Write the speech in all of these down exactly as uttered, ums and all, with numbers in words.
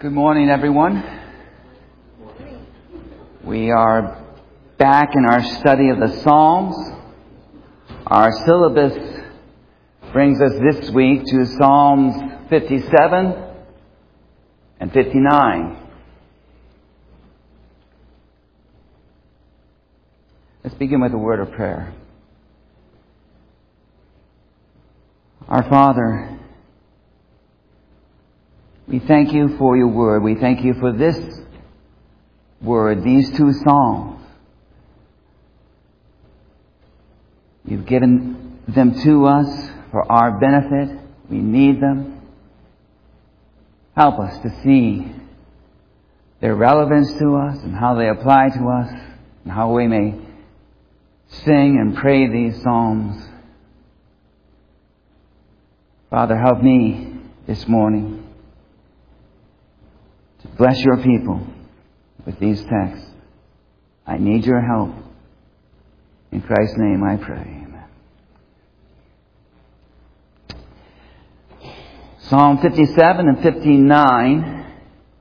Good morning, everyone. We are back in our study of the Psalms. Our syllabus brings us this week to Psalms fifty-seven and fifty-nine. Let's begin with a word of prayer. Our Father, we thank you for your word. We thank you for this word, these two psalms. You've given them to us for our benefit. We need them. Help us to see their relevance to us and how they apply to us and how we may sing and pray these psalms. Father, help me this morning to bless your people with these texts. I need your help. In Christ's name I pray. Amen. Psalm fifty-seven and fifty-nine.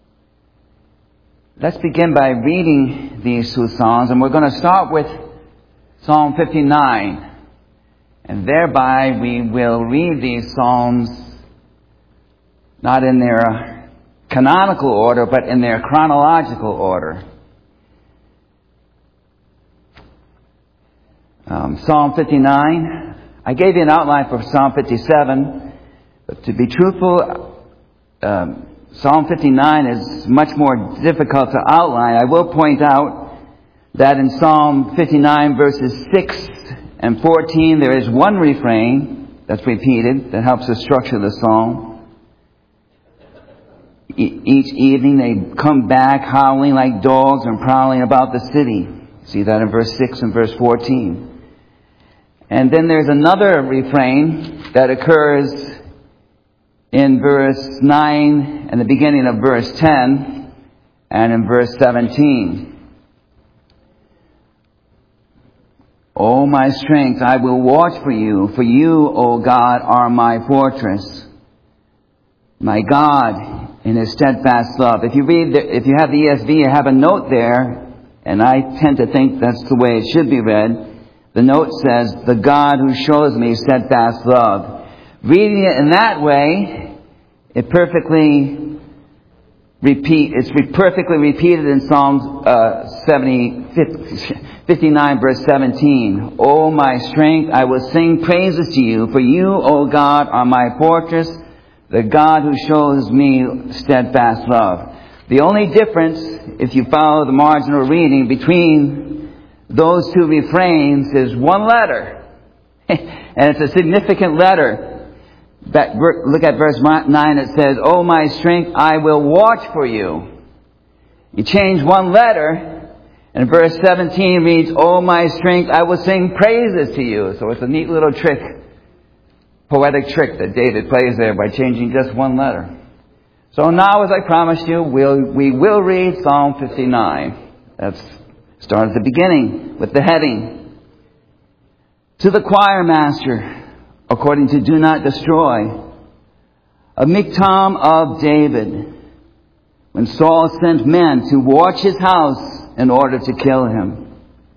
Let's begin by reading these two psalms, and we're going to start with Psalm fifty-nine. And thereby we will read these psalms not in their canonical order, but in their chronological order. Um, Psalm fifty-nine. I gave you an outline for Psalm fifty-seven, but to be truthful, um, Psalm fifty-nine is much more difficult to outline. I will point out that in Psalm fifty-nine, verses six and fourteen, there is one refrain that's repeated that helps to structure the psalm. E- each evening they come back howling like dogs and prowling about the city. See that in verse six and verse fourteen. And then there's another refrain that occurs in verse nine and the beginning of verse ten and in verse seventeen. O my strength, I will watch for you, for you, O God, are my fortress. My God, in his steadfast love. If you read, the, if you have the E S V, you have a note there, and I tend to think that's the way it should be read. The note says, the God who shows me steadfast love. Reading it in that way, it perfectly repeat, it's re- perfectly repeated in Psalms uh, seventy, fifty-nine, verse seventeen. O my strength, I will sing praises to you, for you, O God, are my fortress, the God who shows me steadfast love. The only difference, if you follow the marginal reading, between those two refrains is one letter. And it's a significant letter. That, look at verse nine, it says, O my strength, I will watch for you. You change one letter, and verse seventeen reads, O my strength, I will sing praises to you. So it's a neat little trick, poetic trick that David plays there by changing just one letter. So now, as I promised you, we'll, we will read Psalm fifty-nine. Let's start at the beginning with the heading. To the choir master, according to Do Not Destroy, a miktam of David, when Saul sent men to watch his house in order to kill him.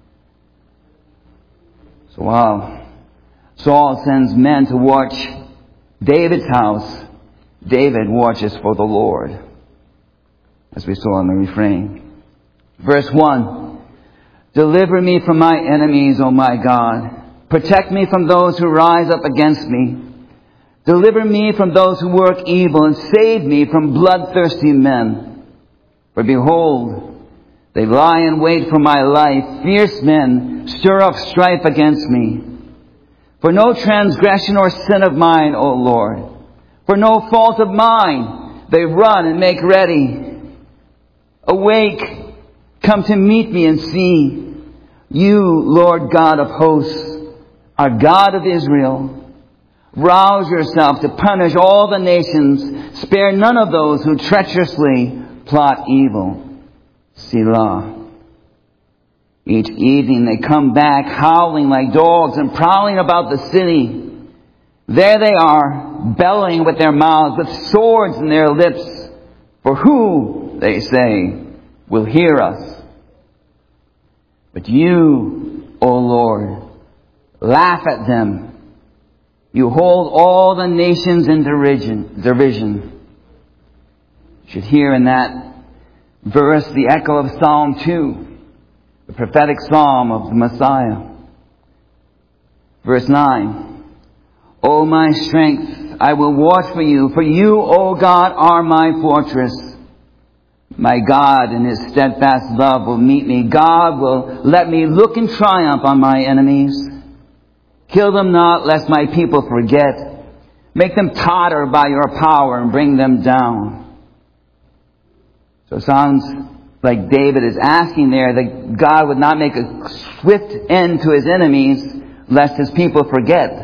So while Saul sends men to watch David's house, David watches for the Lord, as we saw in the refrain. Verse one, deliver me from my enemies, O my God. Protect me from those who rise up against me. Deliver me from those who work evil, and save me from bloodthirsty men. For behold, they lie in wait for my life. Fierce men stir up strife against me. For no transgression or sin of mine, O Lord. For no fault of mine, they run and make ready. Awake, come to meet me and see. You, Lord God of hosts, are God of Israel. Rouse yourself to punish all the nations. Spare none of those who treacherously plot evil. Selah. Each evening they come back howling like dogs and prowling about the city. There they are, bellowing with their mouths, with swords in their lips. For who, they say, will hear us? But you, O Lord, laugh at them. You hold all the nations in derision. derision. You should hear in that verse the echo of Psalm two, the prophetic psalm of the Messiah. Verse nine, O my strength, I will watch for you, for you, O God, are my fortress. My God in His steadfast love will meet me. God will let me look in triumph on my enemies. Kill them not, lest my people forget. Make them totter by your power and bring them down. So it sounds like David is asking there that God would not make a swift end to his enemies, lest his people forget.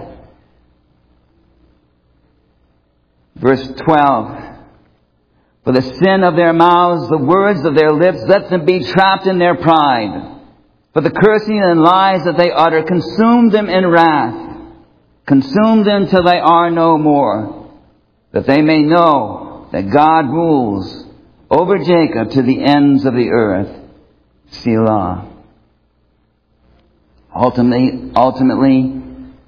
Verse twelve. For the sin of their mouths, the words of their lips, let them be trapped in their pride. For the cursing and lies that they utter, consume them in wrath. Consume them till they are no more, that they may know that God rules over Jacob to the ends of the earth. Selah. Ultimately, ultimately,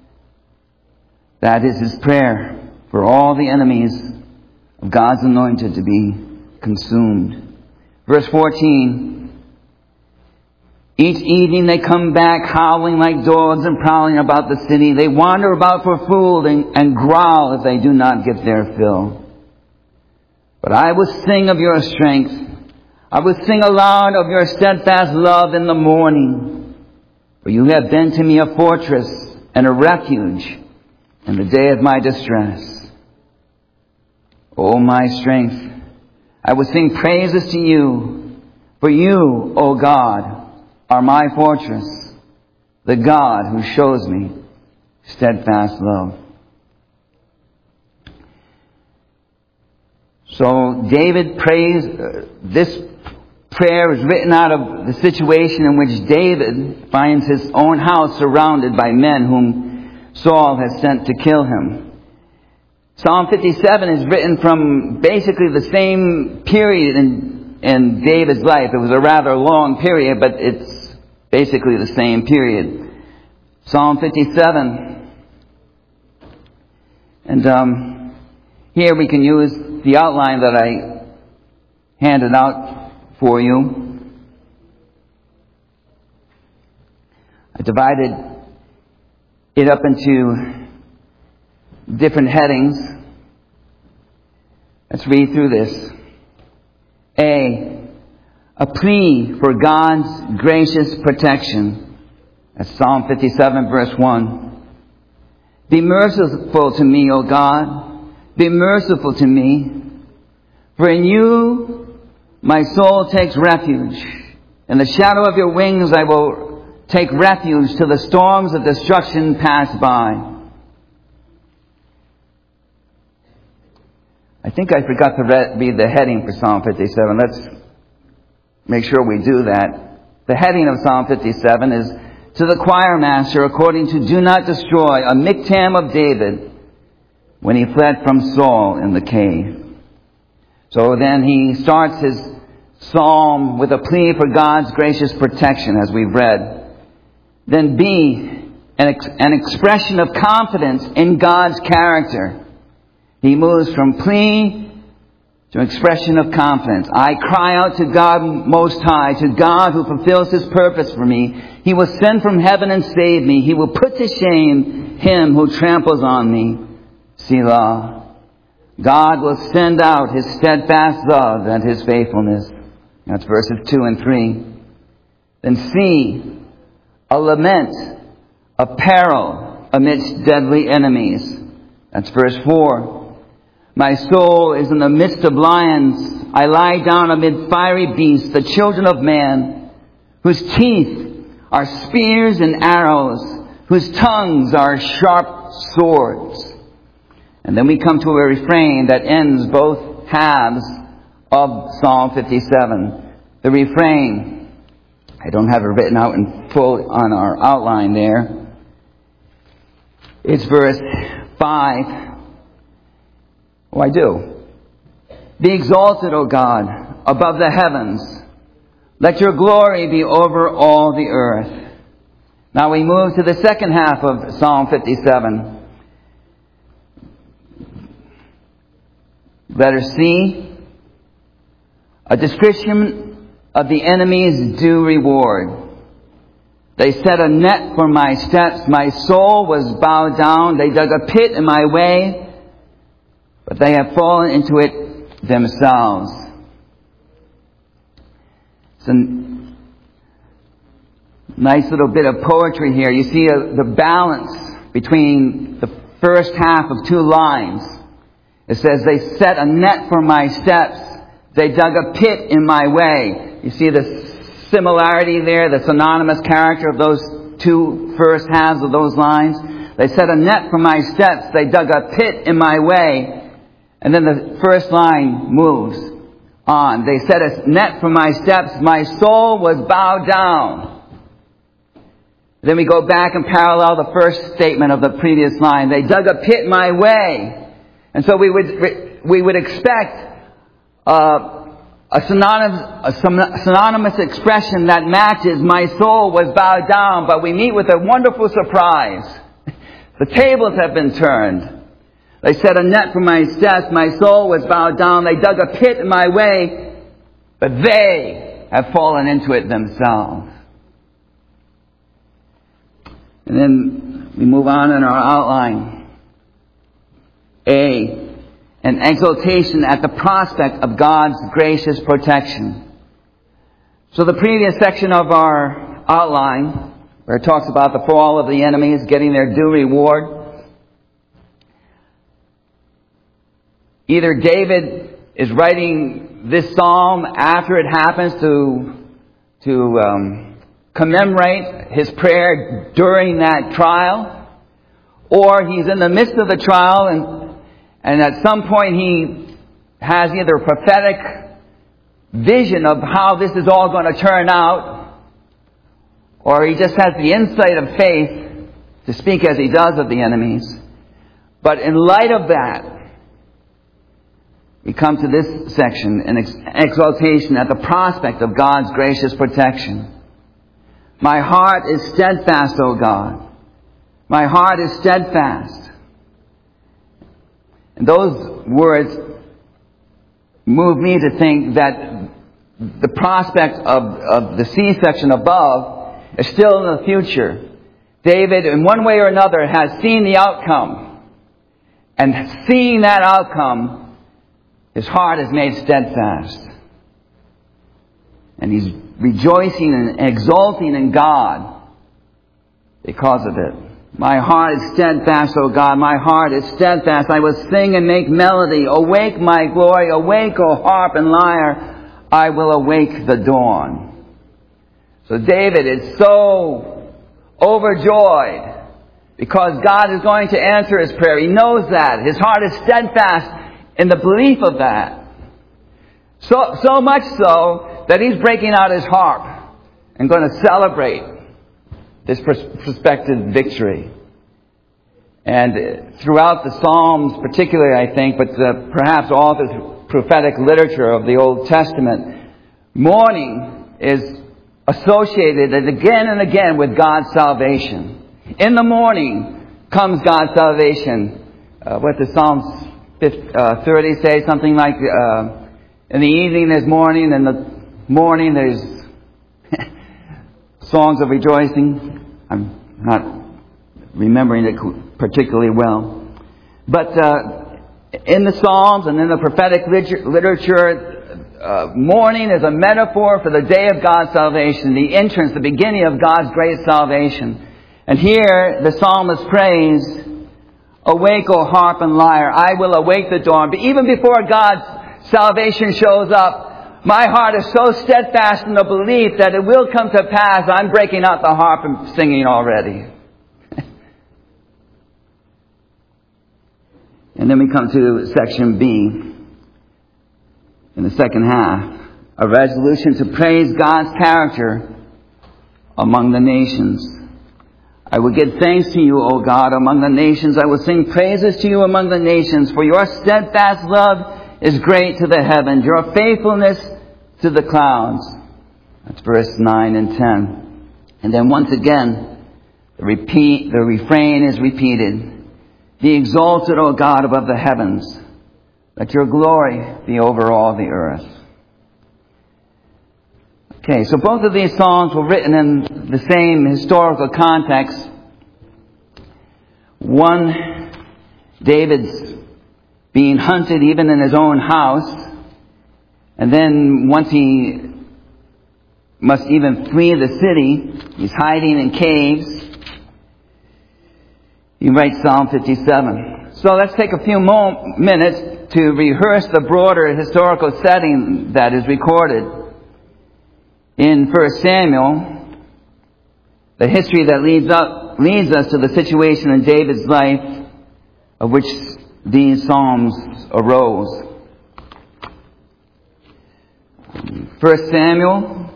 that is his prayer for all the enemies of God's anointed to be consumed. Verse fourteen. Each evening they come back howling like dogs and prowling about the city. They wander about for food and, and growl if they do not get their fill. But I will sing of your strength. I will sing aloud of your steadfast love in the morning. For you have been to me a fortress and a refuge in the day of my distress. O my strength, I will sing praises to you. For you, O God, are my fortress, the God who shows me steadfast love. So David prays, uh, this prayer is written out of the situation in which David finds his own house surrounded by men whom Saul has sent to kill him. Psalm fifty-seven is written from basically the same period in, in David's life. It was a rather long period, but it's basically the same period. Psalm fifty-seven. And um, here we can use the outline that I handed out for you. I divided it up into different headings. Let's read through this. A. A plea for God's gracious protection. That's Psalm fifty-seven, verse one. Be merciful to me, O God. Be merciful to me. For in you my soul takes refuge. In the shadow of your wings I will take refuge till the storms of destruction pass by. I think I forgot to read the heading for Psalm fifty-seven. Let's make sure we do that. The heading of Psalm fifty-seven is, to the choir master, according to Do Not Destroy, a miktam of David, when he fled from Saul in the cave. So then he starts his psalm with a plea for God's gracious protection, as we've read. Then B, an, ex- an expression of confidence in God's character. He moves from plea to expression of confidence. I cry out to God Most High, to God who fulfills His purpose for me. He will send from heaven and save me. He will put to shame him who tramples on me. Selah. God will send out His steadfast love and His faithfulness. That's verses two and three. Then C, a lament, a peril amidst deadly enemies. That's verse four. My soul is in the midst of lions. I lie down amid fiery beasts, the children of man, whose teeth are spears and arrows, whose tongues are sharp swords. And then we come to a refrain that ends both halves of Psalm fifty-seven. The refrain, I don't have it written out in full on our outline there. It's verse five. Oh, I do. Be exalted, O God, above the heavens. Let your glory be over all the earth. Now we move to the second half of Psalm fifty-seven. Letter C, a description of the enemy's due reward. They set a net for my steps. My soul was bowed down. They dug a pit in my way, but they have fallen into it themselves. It's a nice little bit of poetry here. You see a, the balance between the first half of two lines. It says, they set a net for my steps. They dug a pit in my way. You see the similarity there, the synonymous character of those two first halves of those lines. They set a net for my steps. They dug a pit in my way. And then the first line moves on. They set a net for my steps. My soul was bowed down. Then we go back and parallel the first statement of the previous line. They dug a pit my way. And so we would we would expect uh, a synonymous, a synonymous expression that matches my soul was bowed down, but we meet with a wonderful surprise. The tables have been turned. They set a net for my steps. My soul was bowed down. They dug a pit in my way, but they have fallen into it themselves. And then we move on in our outline. A, an exaltation at the prospect of God's gracious protection. So the previous section of our outline, where it talks about the fall of the enemies getting their due reward, either David is writing this psalm after it happens to to um, commemorate his prayer during that trial, or he's in the midst of the trial and And at some point he has either a prophetic vision of how this is all going to turn out, or he just has the insight of faith to speak as he does of the enemies. But in light of that, we come to this section, an exaltation at the prospect of God's gracious protection. My heart is steadfast, O God. My heart is steadfast. And those words move me to think that the prospect of, of the C section above is still in the future. David, in one way or another, has seen the outcome. And seeing that outcome, his heart is made steadfast. And he's rejoicing and exulting in God because of it. My heart is steadfast, O God. My heart is steadfast. I will sing and make melody. Awake, my glory. Awake, O harp and lyre. I will awake the dawn. So David is so overjoyed because God is going to answer his prayer. He knows that. His heart is steadfast in the belief of that. So, so much so that he's breaking out his harp and going to celebrate this prospective victory. And throughout the Psalms particularly, I think, but uh, perhaps all the prophetic literature of the Old Testament, mourning is associated again and again with God's salvation. In the morning comes God's salvation. Uh, what the Psalms thirty say? Something like, uh, in the evening there's mourning, in the morning there's songs of rejoicing. I'm not remembering it particularly well. But uh, in the Psalms and in the prophetic literature, uh, mourning is a metaphor for the day of God's salvation, the entrance, the beginning of God's great salvation. And here the psalmist prays, awake, O harp and lyre, I will awake the dawn. But even before God's salvation shows up, my heart is so steadfast in the belief that it will come to pass. I'm breaking out the harp and singing already. And then we come to section B, in the second half, a resolution to praise God's character among the nations. I will give thanks to you, O God, among the nations. I will sing praises to you among the nations, for your steadfast love is great to the heavens, your faithfulness to the clouds. That's verse nine and ten. And then once again, the repeat, the refrain is repeated. Be exalted, O God, above the heavens. Let your glory be over all the earth. Okay, so both of these songs were written in the same historical context. One, David's being hunted even in his own house. And then once he must even flee the city, he's hiding in caves. He writes Psalm fifty-seven. So let's take a few mo- minutes to rehearse the broader historical setting that is recorded in First Samuel, the history that leads up, leads us to the situation in David's life of which these psalms arose. First Samuel,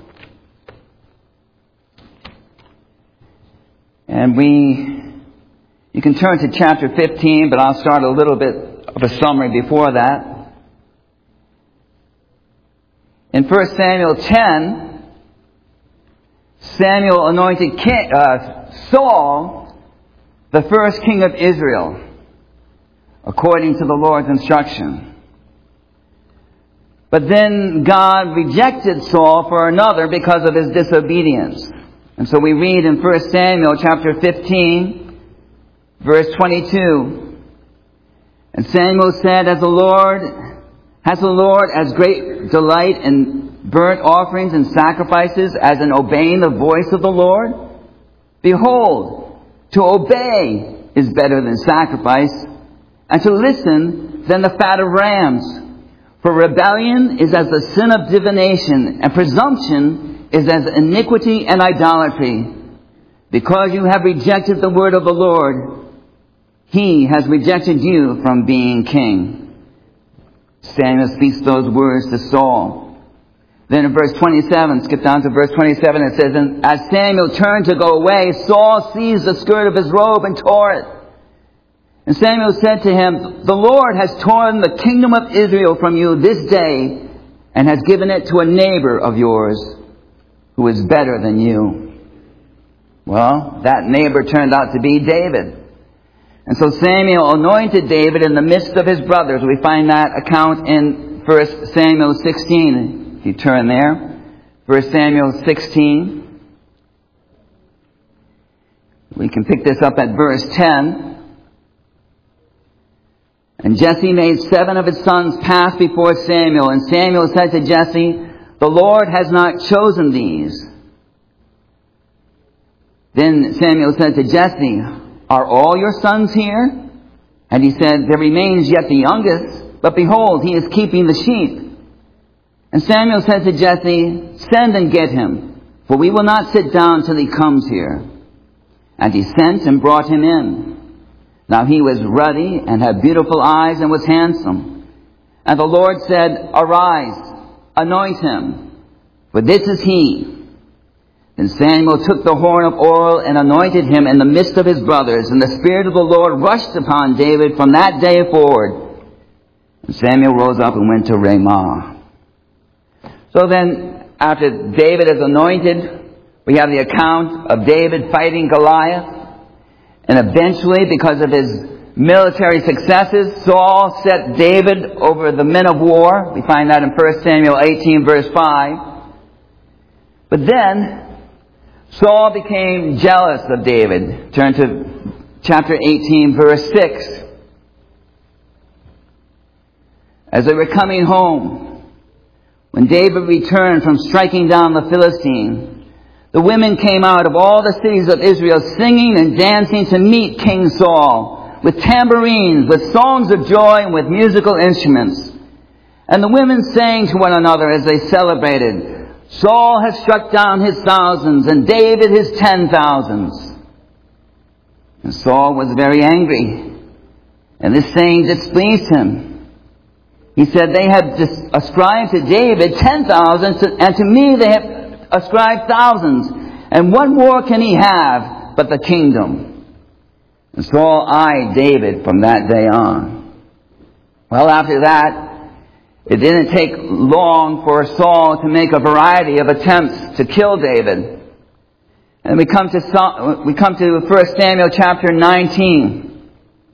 and we, you can turn to chapter fifteen, but I'll start a little bit of a summary before that. In First Samuel ten, Samuel anointed king, uh, Saul the first king of Israel, according to the Lord's instruction. But then God rejected Saul for another because of his disobedience. And so we read in First Samuel chapter fifteen, verse twenty-two. And Samuel said, As the Lord, has the Lord as great delight in burnt offerings and sacrifices as in obeying the voice of the Lord? Behold, to obey is better than sacrifice, and to listen than the fat of rams. For rebellion is as the sin of divination, and presumption is as iniquity and idolatry. Because you have rejected the word of the Lord, he has rejected you from being king. Samuel speaks those words to Saul. Then in verse twenty-seven, skip down to verse twenty-seven, it says, And as Samuel turned to go away, Saul seized the skirt of his robe and tore it. And Samuel said to him, The Lord has torn the kingdom of Israel from you this day, and has given it to a neighbor of yours, who is better than you. Well, that neighbor turned out to be David. And so Samuel anointed David in the midst of his brothers. We find that account in First Samuel sixteen. If you turn there, First Samuel sixteen. We can pick this up at verse ten. And Jesse made seven of his sons pass before Samuel. And Samuel said to Jesse, The Lord has not chosen these. Then Samuel said to Jesse, Are all your sons here? And he said, There remains yet the youngest, but behold, he is keeping the sheep. And Samuel said to Jesse, Send and get him, for we will not sit down till he comes here. And he sent and brought him in. Now he was ruddy and had beautiful eyes and was handsome. And the Lord said, Arise, anoint him, for this is he. Then Samuel took the horn of oil and anointed him in the midst of his brothers. And the Spirit of the Lord rushed upon David from that day forward. And Samuel rose up and went to Ramah. So then, after David is anointed, we have the account of David fighting Goliath. And eventually, because of his military successes, Saul set David over the men of war. We find that in First Samuel eighteen, verse five. But then, Saul became jealous of David. Turn to chapter eighteen, verse six. As they were coming home, when David returned from striking down the Philistine, the women came out of all the cities of Israel singing and dancing to meet King Saul, with tambourines, with songs of joy, and with musical instruments. And the women sang to one another as they celebrated, Saul has struck down his thousands, and David his ten thousands. And Saul was very angry, and this saying displeased him. He said, They have ascribed to David ten thousand, and to me they have ascribed thousands. And what more can he have but the kingdom? And Saul eyed David from that day on. Well, after that, It didn't take long for Saul to make a variety of attempts to kill David. And we come to Saul, we come to First Samuel chapter nineteen.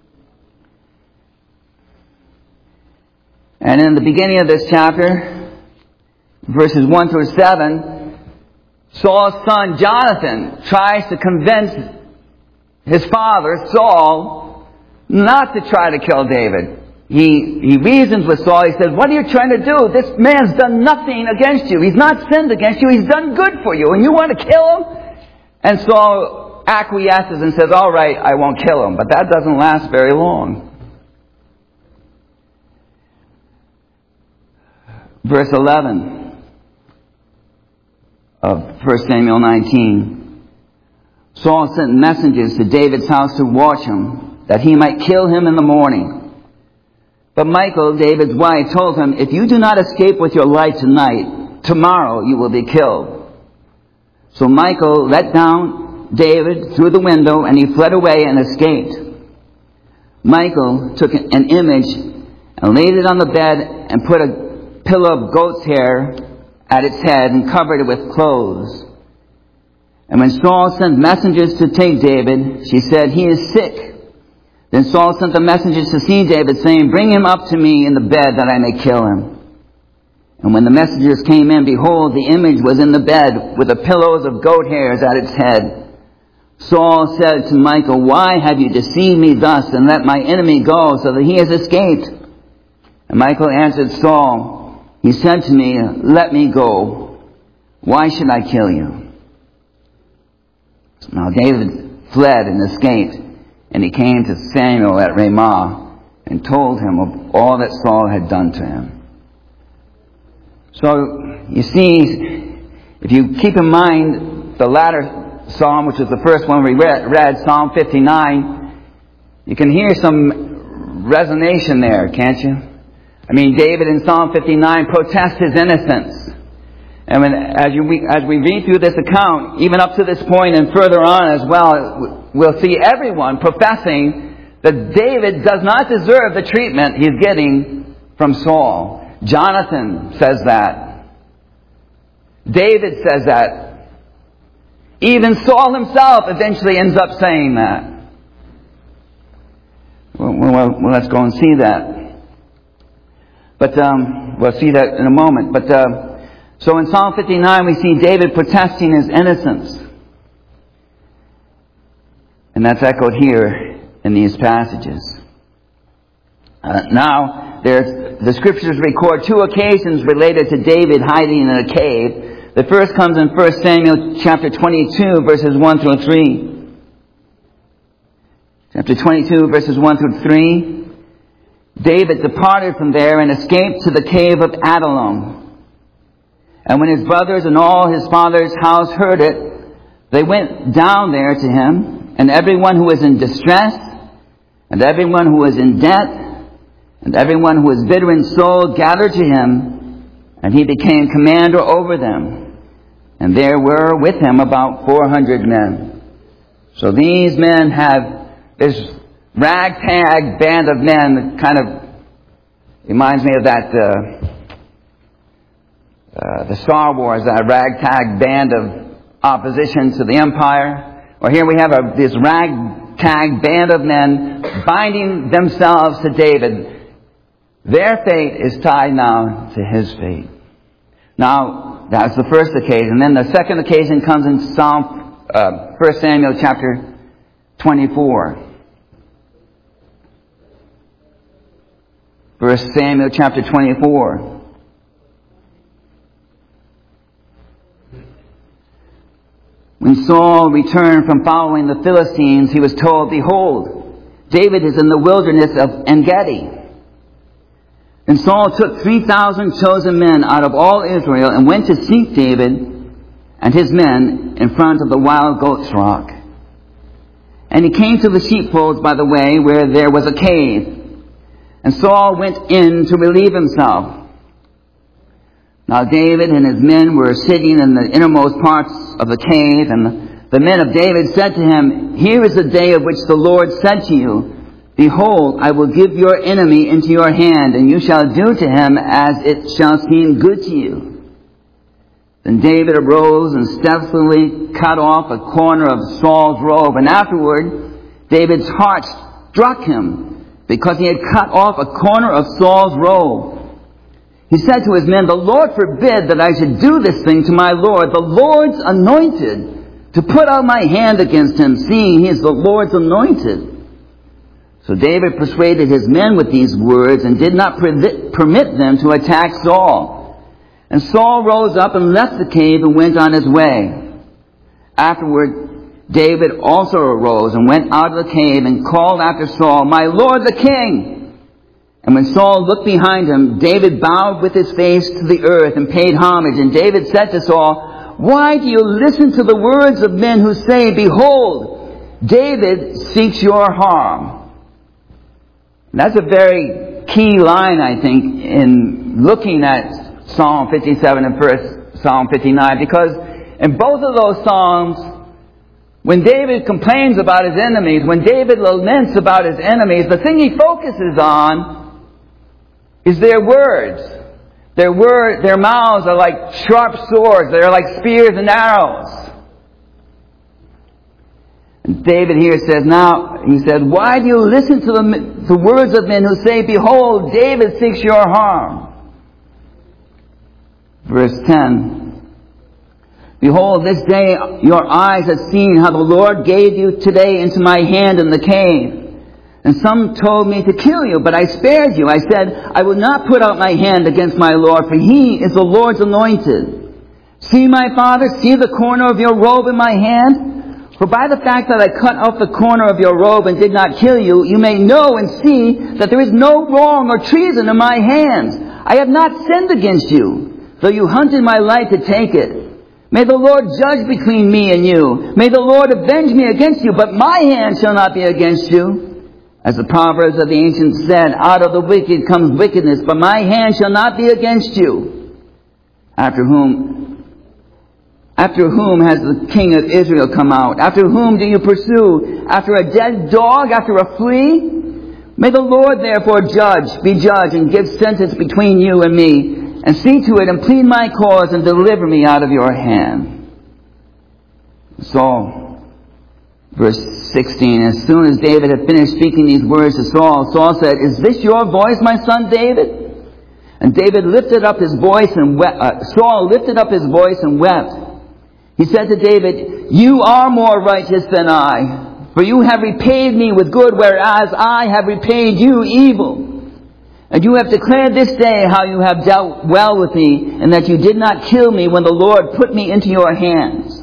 And in the beginning of this chapter, verses one through seven, Saul's son Jonathan tries to convince his father, Saul, not to try to kill David. He, he reasons with Saul. He says, what are you trying to do? This man's done nothing against you. He's not sinned against you. He's done good for you. And you want to kill him? And Saul acquiesces and says, all right, I won't kill him. But that doesn't last very long. Verse eleven of First Samuel nineteen. Saul sent messengers to David's house to watch him, that he might kill him in the morning. But Michal, David's wife, told him, if you do not escape with your life tonight, tomorrow you will be killed. So Michal let down David through the window, and he fled away and escaped. Michal took an image and laid it on the bed and put a pillow of goat's hair at its head and covered it with clothes. And when Saul sent messengers to take David, she said, he is sick. Then Saul sent the messengers to see David, saying, bring him up to me in the bed that I may kill him. And when the messengers came in, behold, the image was in the bed with the pillows of goat hairs at its head. Saul said to Michal, why have you deceived me thus and let my enemy go so that he has escaped? And Michal answered Saul, he said to me, let me go. Why should I kill you? So now David fled and escaped, and he came to Samuel at Ramah and told him of all that Saul had done to him. So, you see, if you keep in mind the latter psalm, which was the first one we read, read Psalm fifty-nine, you can hear some resonation there, can't you? I mean, David in Psalm fifty-nine protests his innocence. And when, as, you, as we read through this account, even up to this point and further on as well, we'll see everyone professing that David does not deserve the treatment he's getting from Saul. Jonathan says that. David says that. Even Saul himself eventually ends up saying that. Well, well, well let's go and see that. But um, we'll see that in a moment. But uh, so in Psalm fifty-nine, we see David protesting his innocence. And that's echoed here in these passages. Uh, now, there's, the scriptures record two occasions related to David hiding in a cave. The first comes in First Samuel chapter twenty-two, verses one through three. Chapter twenty-two, verses one through three. David departed from there and escaped to the cave of Adullam. And when his brothers and all his father's house heard it, they went down there to him, and everyone who was in distress, and everyone who was in debt, and everyone who was bitter in soul gathered to him, and he became commander over them. And there were with him about four hundred men. So these men have this ragtag band of men that kind of reminds me of that, uh, uh, the Star Wars, that ragtag band of opposition to the empire. Well, here we have a, this ragtag band of men binding themselves to David. Their fate is tied now to his fate. Now, that's the first occasion. Then the second occasion comes in Psalm, uh, First Samuel chapter twenty-four. First Samuel chapter twenty-four. When Saul returned from following the Philistines, he was told, behold, David is in the wilderness of En-Gedi. And Saul took three thousand chosen men out of all Israel and went to seek David and his men in front of the wild goat's rock. And he came to the sheepfolds by the way where there was a cave. And Saul went in to relieve himself. Now David and his men were sitting in the innermost parts of the cave, and the, the men of David said to him, here is the day of which the Lord said to you, Behold, I will give your enemy into your hand, and you shall do to him as it shall seem good to you. Then David arose and stealthily cut off a corner of Saul's robe, and afterward David's heart struck him because he had cut off a corner of Saul's robe. He said to his men, the Lord forbid that I should do this thing to my Lord, the Lord's anointed, to put out my hand against him, seeing he is the Lord's anointed. So David persuaded his men with these words and did not permit them to attack Saul. And Saul rose up and left the cave and went on his way. Afterward, David also arose and went out of the cave and called after Saul, my Lord the king! And when Saul looked behind him, David bowed with his face to the earth and paid homage. And David said to Saul, why do you listen to the words of men who say, behold, David seeks your harm? That's a very key line, I think, in looking at Psalm fifty-seven and first Psalm fifty-nine, because in both of those Psalms, when David complains about his enemies, when David laments about his enemies, the thing he focuses on is their words. Their word, their mouths are like sharp swords. They're like spears and arrows. David here says, now, he said, why do you listen to the, the words of men who say, behold, David seeks your harm? Verse ten. Behold, this day your eyes have seen how the Lord gave you today into my hand in the cave. And some told me to kill you, but I spared you. I said, I will not put out my hand against my Lord, for he is the Lord's anointed. See, my father, see the corner of your robe in my hand? For by the fact that I cut off the corner of your robe and did not kill you, you may know and see that there is no wrong or treason in my hands. I have not sinned against you, though you hunted my life to take it. May the Lord judge between me and you. May the Lord avenge me against you, but my hand shall not be against you. As the Proverbs of the ancients said, out of the wicked comes wickedness, but my hand shall not be against you. After whom... After whom has the king of Israel come out? After whom do you pursue? After a dead dog? After a flea? May the Lord therefore judge, be judge, and give sentence between you and me, and see to it and plead my cause and deliver me out of your hand. Saul, verse sixteen, as soon as David had finished speaking these words to Saul, Saul said, is this your voice, my son David? And David lifted up his voice and wept. Uh, Saul lifted up his voice and wept. He said to David, you are more righteous than I, for you have repaid me with good, whereas I have repaid you evil. And you have declared this day how you have dealt well with me, and that you did not kill me when the Lord put me into your hands.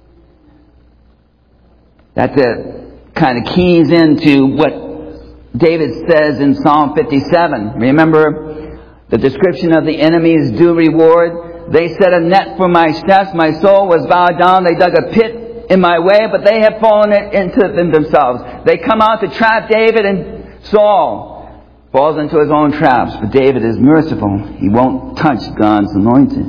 That uh, kind of keys into what David says in Psalm fifty-seven. Remember the description of the enemy's due reward? They set a net for my steps. My soul was bowed down. They dug a pit in my way, but they have fallen into them themselves. They come out to trap David, and Saul falls into his own traps. But David is merciful. He won't touch God's anointed.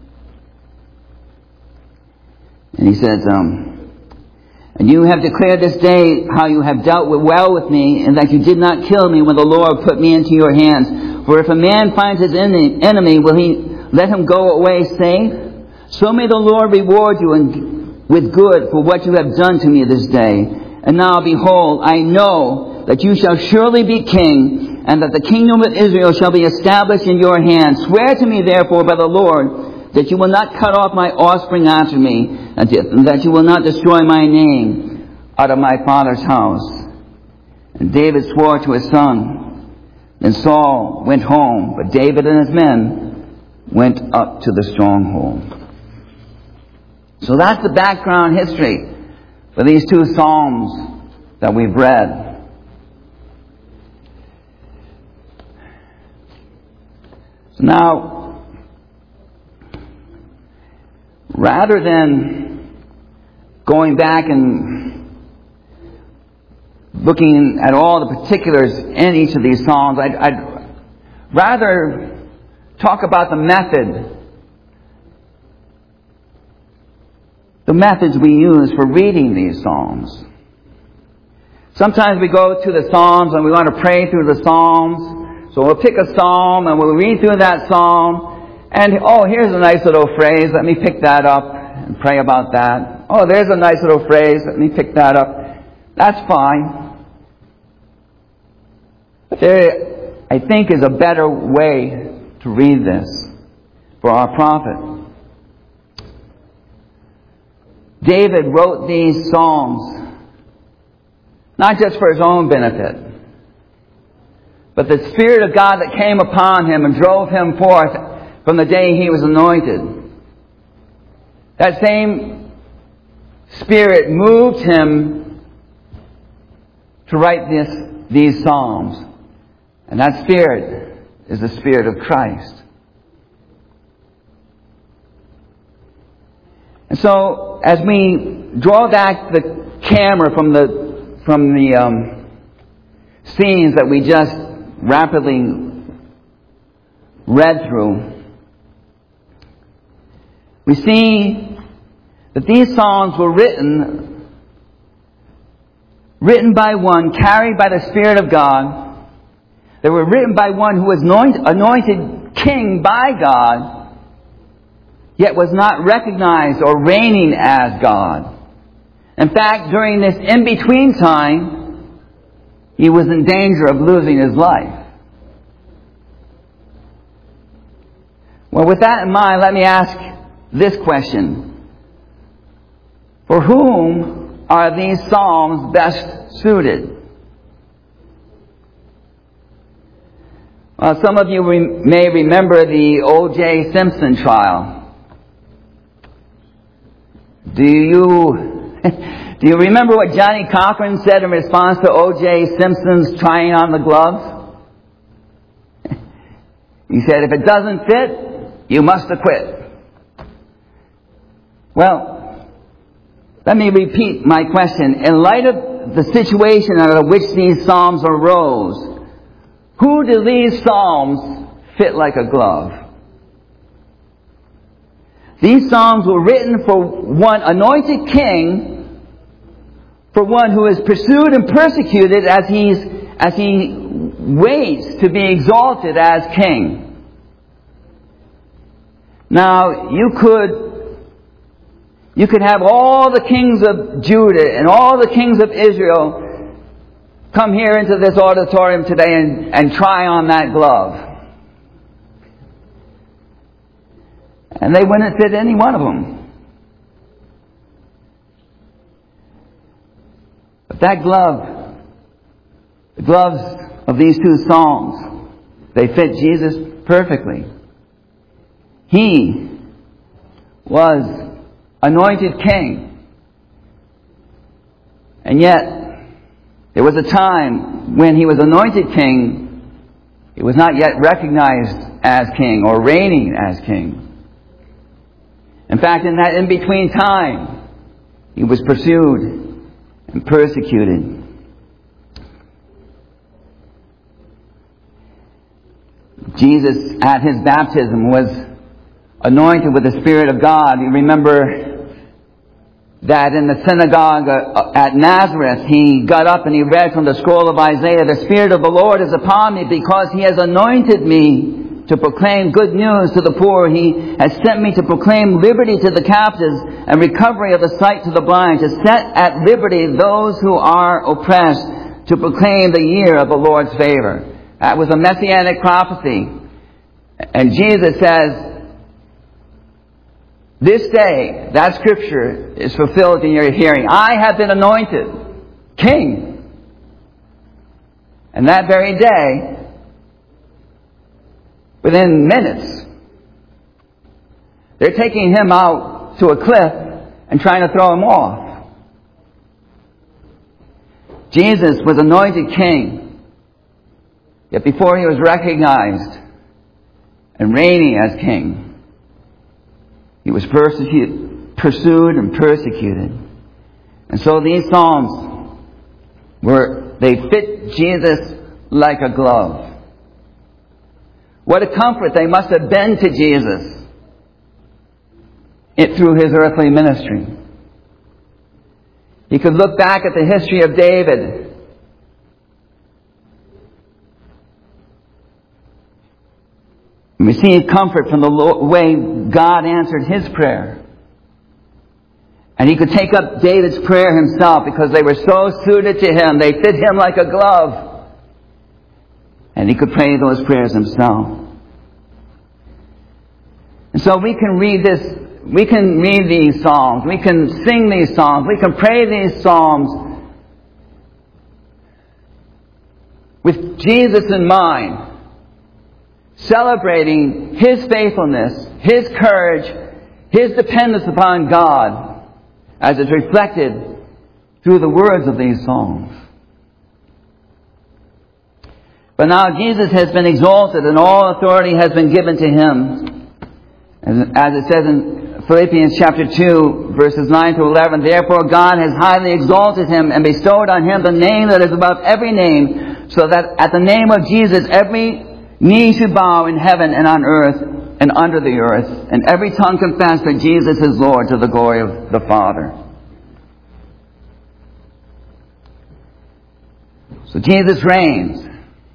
And he says, um, and you have declared this day how you have dealt well with me, and that you did not kill me when the Lord put me into your hands. For if a man finds his enemy, will he let him go away safe? So may the Lord reward you in, with good for what you have done to me this day. And now, behold, I know that you shall surely be king, and that the kingdom of Israel shall be established in your hands. Swear to me, therefore, by the Lord, that you will not cut off my offspring after me, and that you will not destroy my name out of my father's house. And David swore to his son. Then Saul went home, but David and his men went up to the stronghold. So that's the background history for these two Psalms that we've read. So now, rather than going back and looking at all the particulars in each of these Psalms, I'd, I'd rather talk about the method. The methods we use for reading these Psalms. Sometimes we go to the Psalms and we want to pray through the Psalms. So we'll pick a Psalm and we'll read through that Psalm. And, oh, here's a nice little phrase. Let me pick that up and pray about that. Oh, there's a nice little phrase. Let me pick that up. That's fine. But there, I think, is a better way to read this for our prophet. David wrote these Psalms not just for his own benefit, but the Spirit of God that came upon him and drove him forth from the day he was anointed. That same Spirit moved him to write this, these Psalms. And that Spirit is the Spirit of Christ. And so, as we draw back the camera from the from the um, scenes that we just rapidly read through, we see that these Psalms were written, written by one, carried by the Spirit of God. They were written by one who was anointed, anointed king by God, yet was not recognized or reigning as God. In fact, during this in-between time, he was in danger of losing his life. Well, with that in mind, let me ask this question. For whom are these Psalms best suited? Well, some of you re- may remember the O J Simpson trial. Do you do you remember what Johnny Cochran said in response to O J Simpson's trying on the gloves? He said, "If it doesn't fit, you must acquit." Well, let me repeat my question. In light of the situation out of which these Psalms arose, who do these Psalms fit like a glove? These Psalms were written for one anointed king, for one who is pursued and persecuted as he's as he waits to be exalted as king. Now, you could you could have all the kings of Judah and all the kings of Israel come here into this auditorium today and, and try on that glove. And they wouldn't fit any one of them. But that glove, the gloves of these two Psalms, they fit Jesus perfectly. He was anointed king. And yet, there was a time when he was anointed king, he was not yet recognized as king or reigning as king. In fact, in that in-between time, he was pursued and persecuted. Jesus, at his baptism, was anointed with the Spirit of God. You remember that in the synagogue at Nazareth, he got up and he read from the scroll of Isaiah, "The Spirit of the Lord is upon me because he has anointed me to proclaim good news to the poor. He has sent me to proclaim liberty to the captives and recovery of the sight to the blind, to set at liberty those who are oppressed, to proclaim the year of the Lord's favor." That was a messianic prophecy. And Jesus says, this day, that scripture is fulfilled in your hearing. I have been anointed king. And that very day, within minutes, they're taking him out to a cliff and trying to throw him off. Jesus was anointed king, yet before he was recognized and reigning as king, he was persecuted, pursued and persecuted. And so these Psalms were, they fit Jesus like a glove. What a comfort they must have been to Jesus it, through his earthly ministry. He could look back at the history of David And receive comfort from the way God answered his prayer. And he could take up David's prayer himself because they were so suited to him. They fit him like a glove. And he could pray those prayers himself. And so we can read this, we can read these psalms, we can sing these psalms, we can pray these psalms with Jesus in mind, celebrating his faithfulness, his courage, his dependence upon God, as it's reflected through the words of these psalms. But now Jesus has been exalted and all authority has been given to him. As it says in Philippians chapter two, verses nine to eleven, therefore God has highly exalted him and bestowed on him the name that is above every name, so that at the name of Jesus every knee should bow in heaven and on earth and under the earth, and every tongue confess that Jesus is Lord, to the glory of the Father. So Jesus reigns,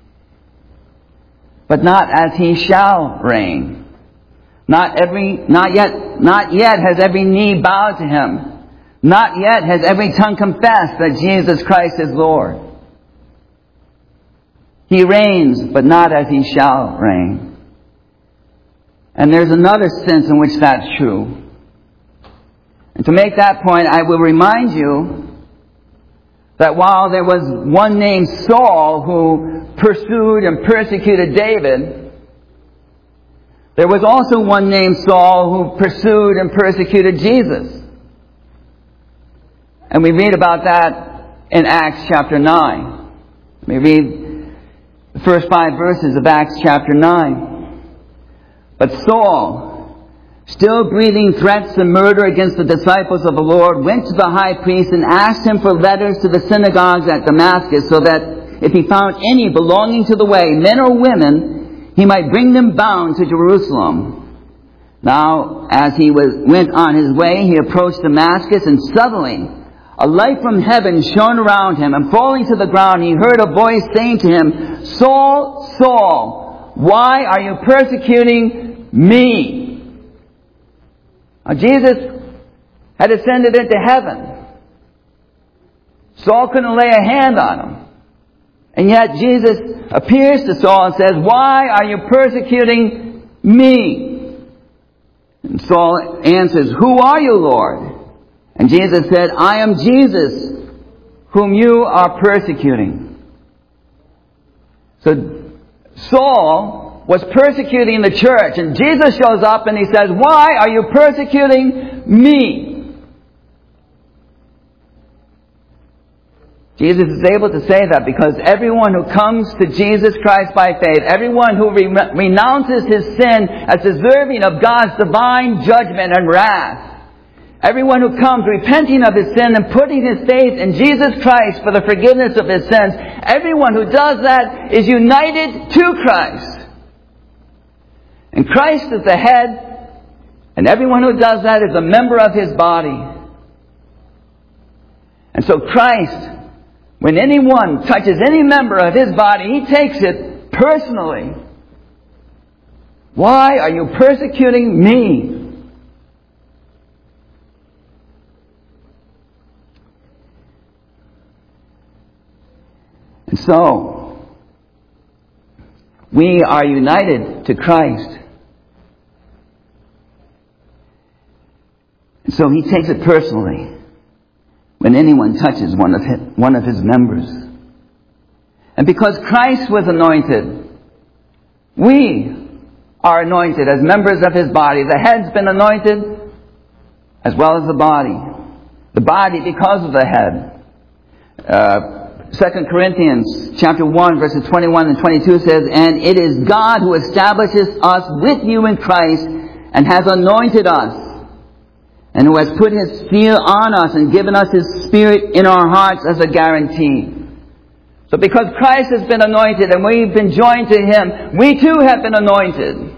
but not as he shall reign. Not every, not yet, not yet has every knee bowed to him. Not yet has every tongue confessed that Jesus Christ is Lord. He reigns, but not as he shall reign. And there's another sense in which that's true. And to make that point, I will remind you that while there was one named Saul who pursued and persecuted David, there was also one named Saul who pursued and persecuted Jesus. And we read about that in Acts chapter nine. We read the first five verses of Acts chapter nine. But Saul, still breathing threats and murder against the disciples of the Lord, went to the high priest and asked him for letters to the synagogues at Damascus, so that if he found any belonging to the way, men or women, he might bring them bound to Jerusalem. Now, as he was, went on his way, he approached Damascus, and suddenly a light from heaven shone around him, and falling to the ground, he heard a voice saying to him, Saul, Saul, why are you persecuting me? Now, Jesus had ascended into heaven. Saul couldn't lay a hand on him. And yet Jesus appears to Saul and says, why are you persecuting me? And Saul answers, who are you, Lord? And Jesus said, I am Jesus, whom you are persecuting. So Saul was persecuting the church, and Jesus shows up and he says, why are you persecuting me? Jesus is able to say that because everyone who comes to Jesus Christ by faith, everyone who re- renounces his sin as deserving of God's divine judgment and wrath, everyone who comes repenting of his sin and putting his faith in Jesus Christ for the forgiveness of his sins, everyone who does that is united to Christ. And Christ is the head, and everyone who does that is a member of his body. And so Christ, when anyone touches any member of his body, he takes it personally. Why are you persecuting me? And so, we are united to Christ. And so he takes it personally when anyone touches one of his, one of his members. And because Christ was anointed, we are anointed as members of his body. The head's been anointed as well as the body. The body because of the head. Uh, Second Corinthians chapter one verses twenty-one and twenty-two says, and it is God who establishes us with you in Christ and has anointed us, and who has put his seal on us and given us his Spirit in our hearts as a guarantee. So because Christ has been anointed and we've been joined to him, we too have been anointed.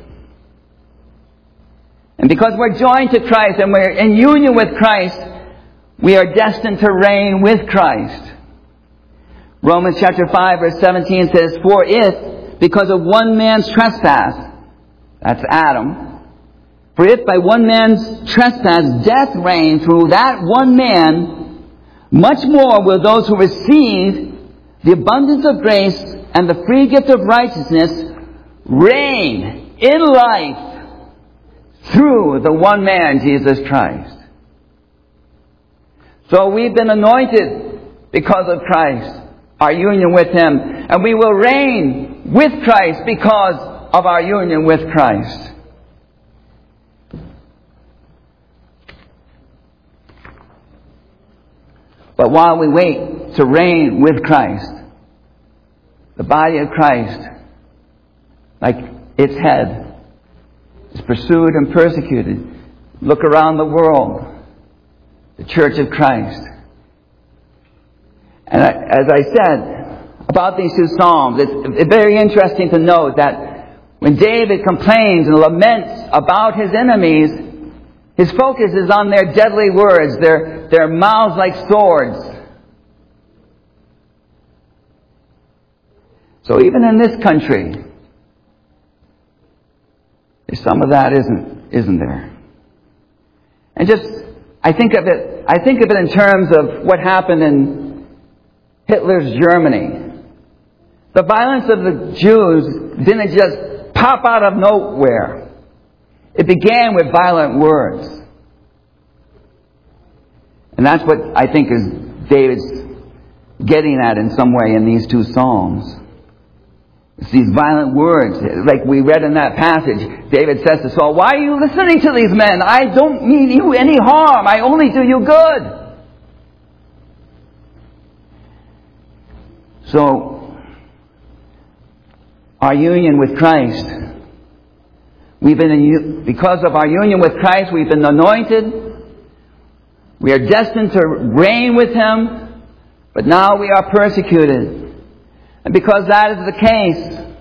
And because we're joined to Christ and we're in union with Christ, we are destined to reign with Christ. Romans chapter five verse seventeen says, for if, because of one man's trespass, That's Adam. For if by one man's trespass death reigned through that one man, much more will those who receive the abundance of grace and the free gift of righteousness reign in life through the one man, Jesus Christ. So we've been anointed because of Christ, our union with Him, and we will reign with Christ because of our union with Christ. But while we wait to reign with Christ, the body of Christ, like its head, is pursued and persecuted. Look around the world, the Church of Christ. And I, as I said about these two Psalms, it's, it's very interesting to note that when David complains and laments about his enemies, his focus is on their deadly words, their, their mouths like swords. So even in this country, some of that isn't, isn't there. And just, I think of it, I think of it in terms of what happened in Hitler's Germany. The violence of the Jews didn't just pop out of nowhere. It began with violent words. And that's what I think is David's getting at in some way in these two Psalms. It's these violent words. Like we read in that passage, David says to Saul, "Why are you listening to these men? I don't mean you any harm. I only do you good." So, our union with Christ, we've been in, because of our union with Christ, we've been anointed. We are destined to reign with Him, but now we are persecuted. And because that is the case,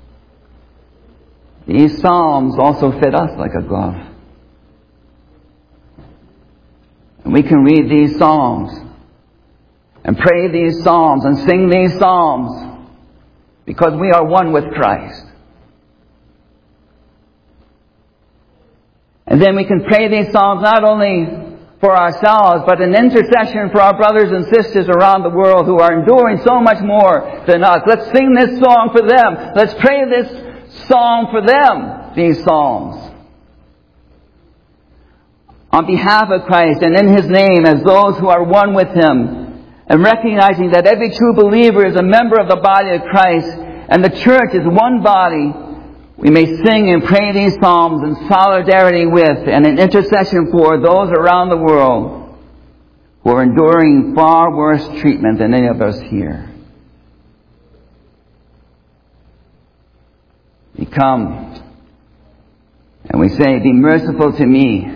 these Psalms also fit us like a glove. And we can read these Psalms and pray these Psalms and sing these Psalms because we are one with Christ. And then we can pray these Psalms not only for ourselves, but an intercession for our brothers and sisters around the world who are enduring so much more than us. Let's sing this song for them. Let's pray this song for them, these Psalms. On behalf of Christ and in His name as those who are one with Him, and recognizing that every true believer is a member of the body of Christ and the church is one body, we may sing and pray these Psalms in solidarity with and in intercession for those around the world who are enduring far worse treatment than any of us here. We come and we say, "Be merciful to me,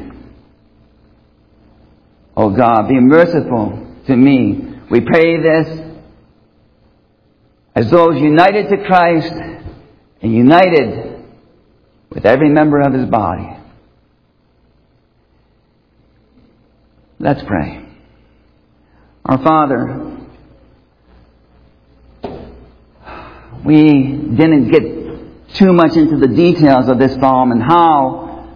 O God, be merciful to me." We pray this as those united to Christ and united with every member of His body. Let's pray. Our Father, we didn't get too much into the details of this psalm and how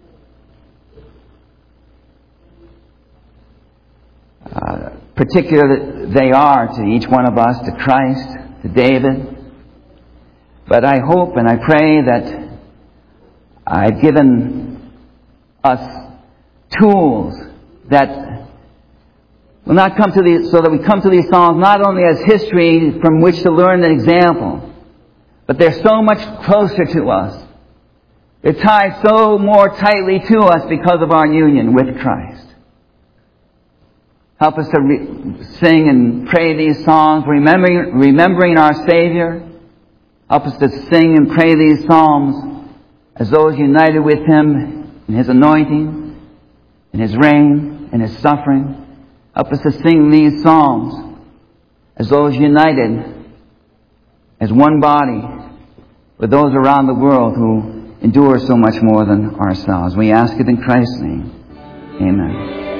uh, particular they are to each one of us, to Christ, to David. But I hope and I pray that I've given us tools that will not come to these, so that we come to these Psalms not only as history from which to learn an example, but they're so much closer to us. They're tied so more tightly to us because of our union with Christ. Help us to re- sing and pray these songs, remembering, remembering our Savior. Help us to sing and pray these psalms as those united with Him in His anointing, in His reign, in His suffering. Help us to sing these psalms as those united as one body with those around the world who endure so much more than ourselves. We ask it in Christ's name. Amen.